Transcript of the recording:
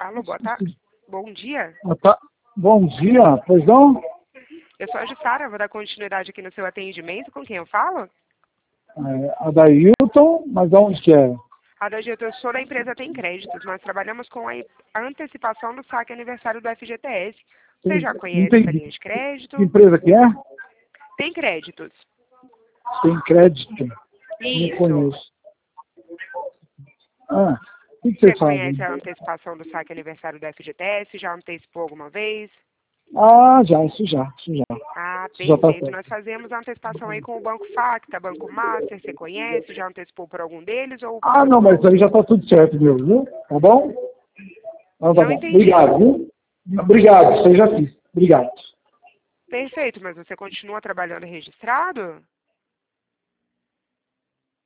Alô, boa tarde. Bom dia. Bom dia, pois não? Eu sou a Jussara, vou dar continuidade aqui no seu atendimento. Com quem eu falo? Adailton, mas aonde que é? Adalgito, eu sou da empresa Tem Créditos. Nós trabalhamos com a antecipação do saque aniversário do FGTS. Você já conhece essa Entendi. linha de crédito? Que empresa que é? Tem Créditos. Tem crédito? Não Isso. conheço. O que Você vocês fazem? conhece a antecipação do saque aniversário do FGTS? Já antecipou alguma vez? Isso já. Ah, Isso já tá perfeito. certo. Nós fazemos a antecipação aí com o Banco Facta, Banco Master, você conhece? Já antecipou por algum deles? Ou... Não, mas aí já tá tudo certo, meu, viu? Tá bom? Então tá Não bom. entendi. Obrigado, viu? Obrigado, isso aí já fiz. Obrigado. Perfeito, mas você continua trabalhando registrado?